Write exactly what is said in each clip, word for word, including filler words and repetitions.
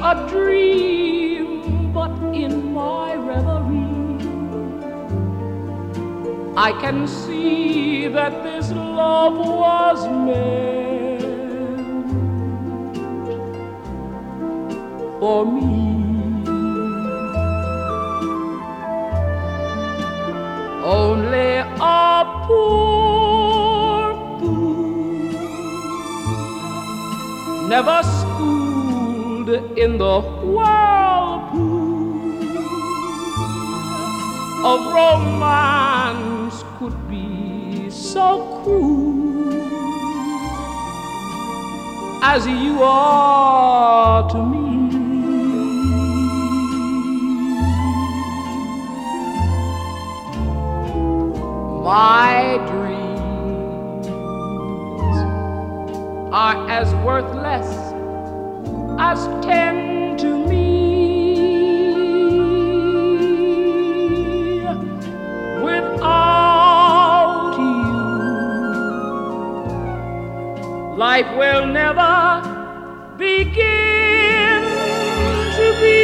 a dream, but in my reverie I can see that this love was meant for me. Only a poor fool, never schooled in the whirlpool of romance, could be so cruel as you are to me. My dreams are as worthless as ten to me. Without you, life will never begin to be.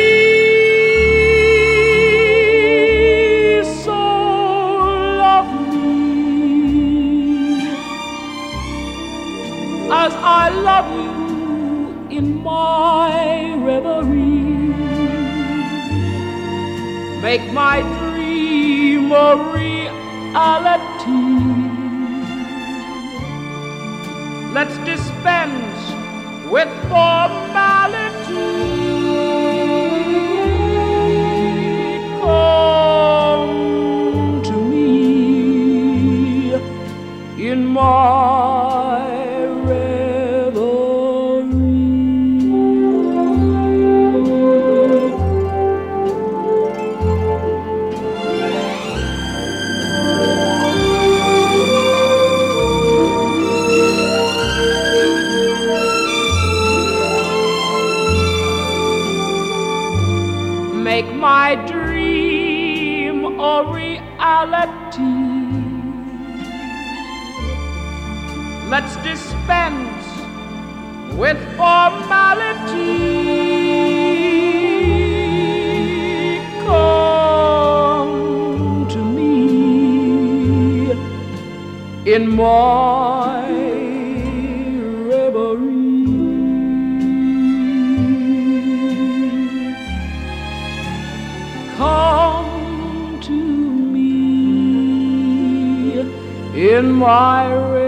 As I love you in my reverie, make my dream a reality. Let's dispense with formality. Come to me in my make my dream a reality. Let's dispense with formality. Come to me in my reverie. Come to me in my